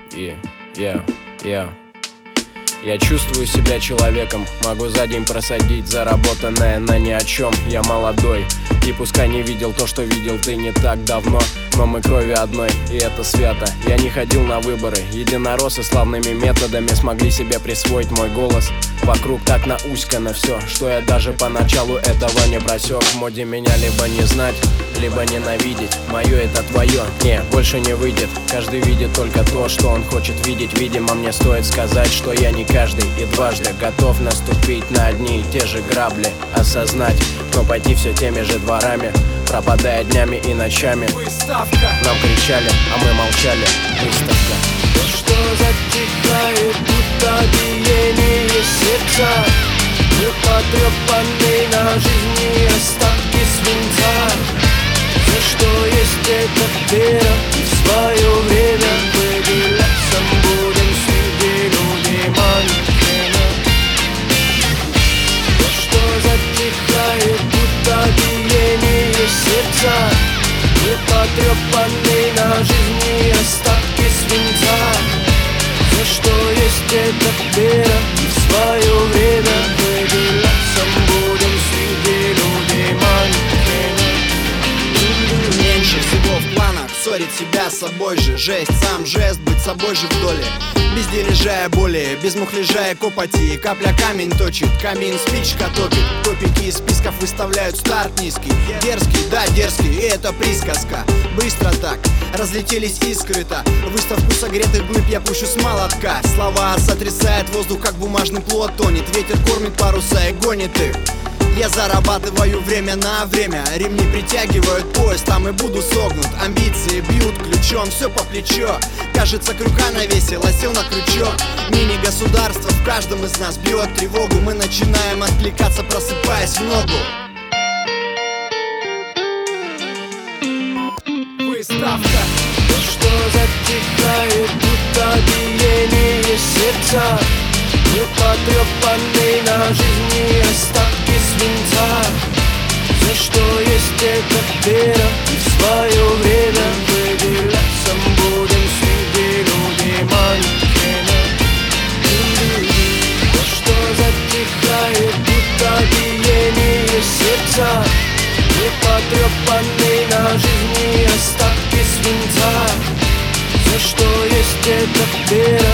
Я чувствую себя человеком, могу за день просадить заработанное на ни о чем. Я молодой, и пускай не видел то, что видел ты не так давно, но мы крови одной, и это свято. Я не ходил на выборы, единороссы славными методами смогли себе присвоить мой голос. Вокруг так науськано все, что я даже поначалу этого не просек. В моде меня либо не знать, либо ненавидеть. Мое это твое, не, больше не выйдет. Каждый видит только то, что он хочет видеть. Видимо, мне стоит сказать, что я не каждый и дважды готов наступить на одни и те же грабли. Осознать, но пойти все теми же дворами, пропадая днями и ночами. Выставка. Нам кричали, а мы молчали. Выставка. Что затихает, будто биение сердца, мы потрепаны на жизни остатки свинца. За что есть эта вера, и в свое время выделяться будем среди людей манекена. Что затихает, будто биение сердца, мы потрепаны на жизни остатки свинца. За что есть эта вера, и в свое время выделяться будем среди людей манекена. Меньше всего в планах ссорить себя с собой же. Жесть, сам жест, быть собой же в доле. Без дележа боли, без мухляжа и копоти. Капля камень точит, камин спичка топит. Топики из списков выставляют старт низкий. Дерзкий, да, дерзкий, и это присказка. Быстро так, разлетелись искры-то. Выставку согретых глыб я пущу с молотка. Слова сотрясает воздух, как бумажный плод тонет. Ветер кормит паруса и гонит их. Я зарабатываю время на время. Ремни притягивают пояс, там и буду согнут. Амбиции бьют ключом, все по плечо. Кажется, крюка навесил, а сел на крючок. Мини-государство в каждом из нас бьет тревогу. Мы начинаем откликаться, просыпаясь в ногу. Выставка. Что затихает, будто биение сердца, мы потрепаны на жизни остатки свинца. За что есть эта вера, и в свое время выделяться будем среди людей манекена. Что затихает, будто биение сердца, мы потрепаны на жизни остатки свинца. За что есть эта вера,